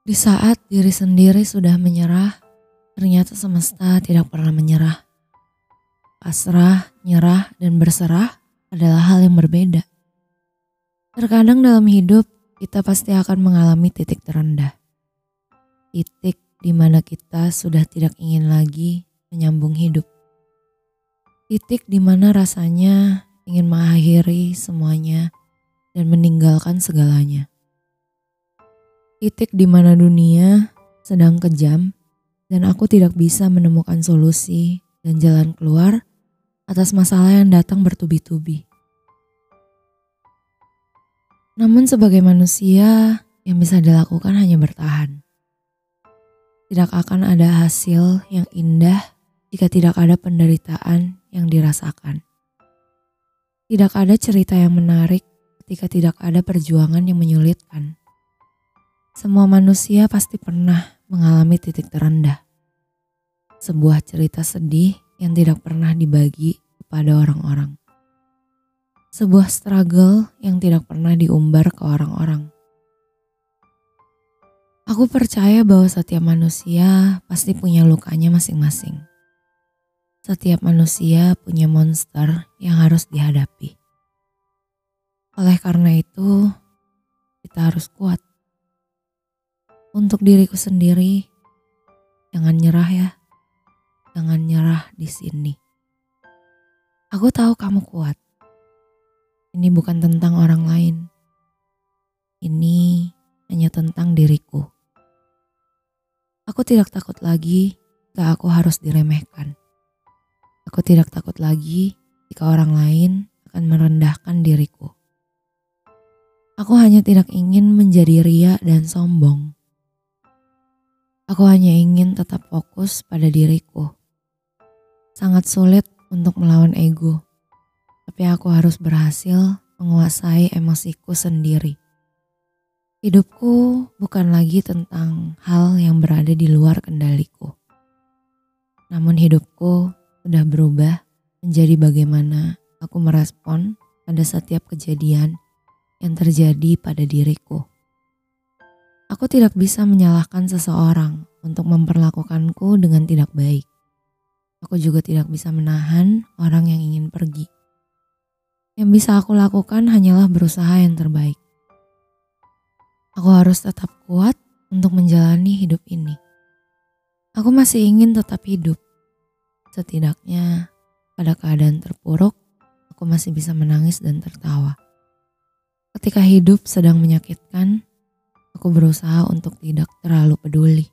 Di saat diri sendiri sudah menyerah, ternyata semesta tidak pernah menyerah. Pasrah, nyerah, dan berserah adalah hal yang berbeda. Terkadang dalam hidup, kita pasti akan mengalami titik terendah. Titik di mana kita sudah tidak ingin lagi menyambung hidup. Titik di mana rasanya ingin mengakhiri semuanya dan meninggalkan segalanya. Titik di mana dunia sedang kejam dan aku tidak bisa menemukan solusi dan jalan keluar atas masalah yang datang bertubi-tubi. Namun sebagai manusia, yang bisa dilakukan hanya bertahan. Tidak akan ada hasil yang indah jika tidak ada penderitaan yang dirasakan. Tidak ada cerita yang menarik ketika tidak ada perjuangan yang menyulitkan. Semua manusia pasti pernah mengalami titik terendah. Sebuah cerita sedih yang tidak pernah dibagi kepada orang-orang. Sebuah struggle yang tidak pernah diumbar ke orang-orang. Aku percaya bahwa setiap manusia pasti punya lukanya masing-masing. Setiap manusia punya monster yang harus dihadapi. Oleh karena itu, kita harus kuat. Untuk diriku sendiri, jangan nyerah ya. Jangan nyerah di sini. Aku tahu kamu kuat. Ini bukan tentang orang lain. Ini hanya tentang diriku. Aku tidak takut lagi jika aku harus diremehkan. Aku tidak takut lagi jika orang lain akan merendahkan diriku. Aku hanya tidak ingin menjadi ria dan sombong. Aku hanya ingin tetap fokus pada diriku. Sangat sulit untuk melawan ego, tapi aku harus berhasil menguasai emosiku sendiri. Hidupku bukan lagi tentang hal yang berada di luar kendaliku. Namun hidupku sudah berubah menjadi bagaimana aku merespon pada setiap kejadian yang terjadi pada diriku. Aku tidak bisa menyalahkan seseorang untuk memperlakukanku dengan tidak baik. Aku juga tidak bisa menahan orang yang ingin pergi. Yang bisa aku lakukan hanyalah berusaha yang terbaik. Aku harus tetap kuat untuk menjalani hidup ini. Aku masih ingin tetap hidup. Setidaknya pada keadaan terpuruk, aku masih bisa menangis dan tertawa. Ketika hidup sedang menyakitkan, aku berusaha untuk tidak terlalu peduli.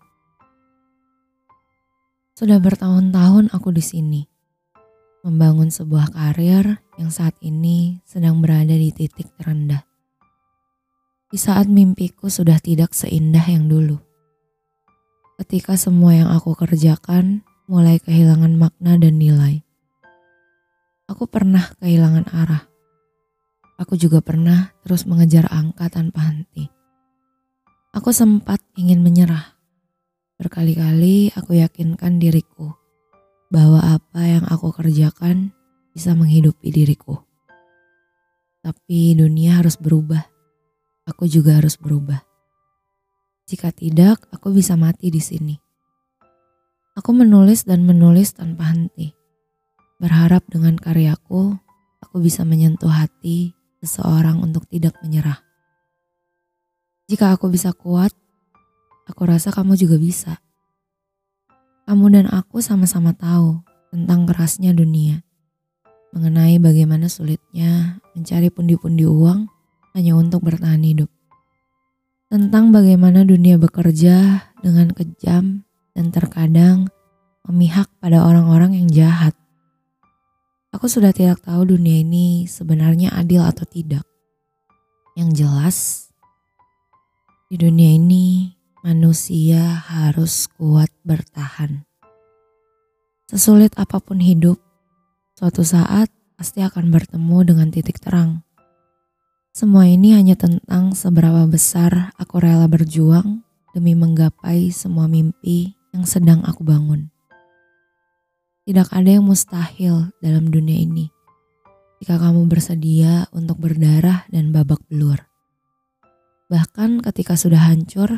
Sudah bertahun-tahun aku di sini, membangun sebuah karir yang saat ini sedang berada di titik terendah. Di saat mimpiku sudah tidak seindah yang dulu. Ketika semua yang aku kerjakan mulai kehilangan makna dan nilai. Aku pernah kehilangan arah. Aku juga pernah terus mengejar angka tanpa henti. Aku sempat ingin menyerah. Berkali-kali aku yakinkan diriku bahwa apa yang aku kerjakan bisa menghidupi diriku. Tapi dunia harus berubah. Aku juga harus berubah. Jika tidak, aku bisa mati di sini. Aku menulis dan menulis tanpa henti. Berharap dengan karyaku, aku bisa menyentuh hati seseorang untuk tidak menyerah. Jika aku bisa kuat, aku rasa kamu juga bisa. Kamu dan aku sama-sama tahu tentang kerasnya dunia. Mengenai bagaimana sulitnya mencari pundi-pundi uang hanya untuk bertahan hidup. Tentang bagaimana dunia bekerja dengan kejam dan terkadang memihak pada orang-orang yang jahat. Aku sudah tidak tahu dunia ini sebenarnya adil atau tidak. Yang jelas, di dunia ini manusia harus kuat bertahan. Sesulit apapun hidup, suatu saat pasti akan bertemu dengan titik terang. Semua ini hanya tentang seberapa besar aku rela berjuang demi menggapai semua mimpi yang sedang aku bangun. Tidak ada yang mustahil dalam dunia ini jika kamu bersedia untuk berdarah dan babak belur. Bahkan ketika sudah hancur,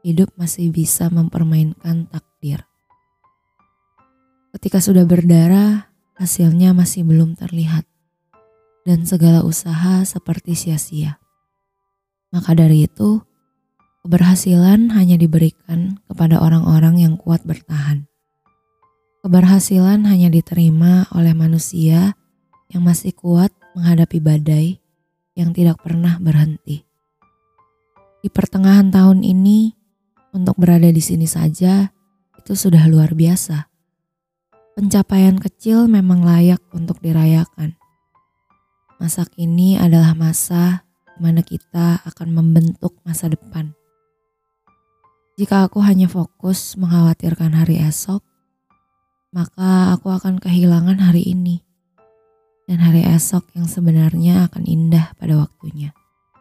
hidup masih bisa mempermainkan takdir. Ketika sudah berdarah, hasilnya masih belum terlihat, dan segala usaha seperti sia-sia. Maka dari itu, keberhasilan hanya diberikan kepada orang-orang yang kuat bertahan. Keberhasilan hanya diterima oleh manusia yang masih kuat menghadapi badai yang tidak pernah berhenti. Di pertengahan tahun ini, untuk berada di sini saja, itu sudah luar biasa. Pencapaian kecil memang layak untuk dirayakan. Masa kini adalah masa di mana kita akan membentuk masa depan. Jika aku hanya fokus mengkhawatirkan hari esok, maka aku akan kehilangan hari ini. Dan hari esok yang sebenarnya akan indah pada waktunya.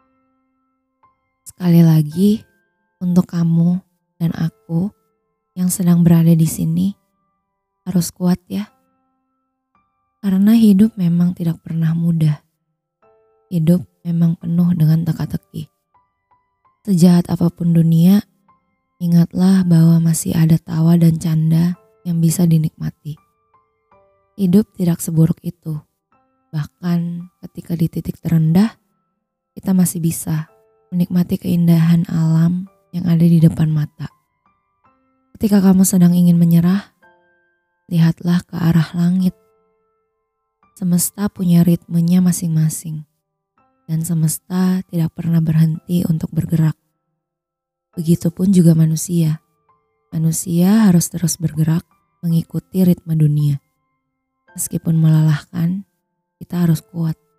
Sekali lagi, untuk kamu dan aku yang sedang berada di sini, harus kuat ya. Karena hidup memang tidak pernah mudah. Hidup memang penuh dengan teka-teki. Sejahat apapun dunia, ingatlah bahwa masih ada tawa dan canda yang bisa dinikmati. Hidup tidak seburuk itu. Bahkan ketika di titik terendah, kita masih bisa menikmati keindahan alam yang ada di depan mata. Ketika kamu sedang ingin menyerah, lihatlah ke arah langit. Semesta punya ritmenya masing-masing, dan semesta tidak pernah berhenti untuk bergerak. Begitupun juga manusia. Manusia harus terus bergerak mengikuti ritme dunia. Meskipun melelahkan, kita harus kuat.